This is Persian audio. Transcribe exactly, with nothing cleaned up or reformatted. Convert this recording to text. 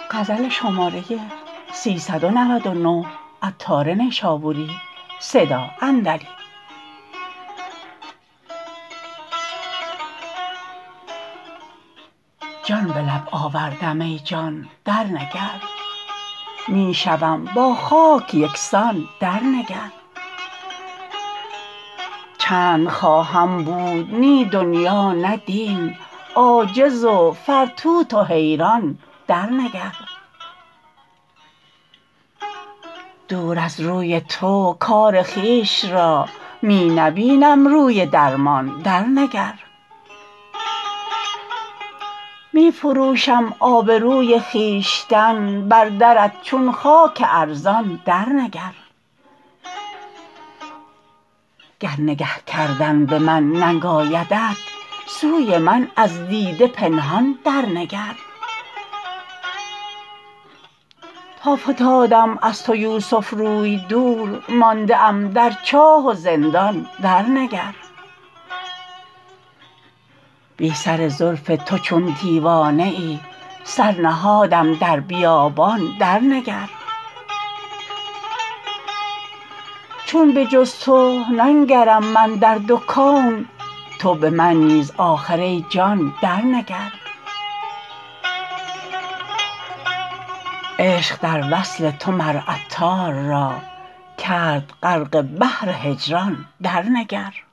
جان به لب آوردم ای جان درنگر می شوم با خاک یکسان درنگر چند خواهم بود نی دنیا نه دین عاجز و فرتوت و حیران درنگر دور از روی تو کار خویش را می نبینم روی درمان درنگر می فروشم آبروی خویشتن بر درت چون خاک ارزان درنگر گر نگه کردن به من ننگ آیدت سوی من از دیده پنهان درنگر تا فتادم از تو یوسف روی دور مانده ام در چاه و زندان درنگر بی سر زلف تو چون دیوانه ای سر نهادم در بیابان درنگر چون به جز تو ننگرم من در دو کون تو به من نیز آخر ای جان درنگر عشق در وصل تو مر عطار را کرد غرق بحر هجران درنگر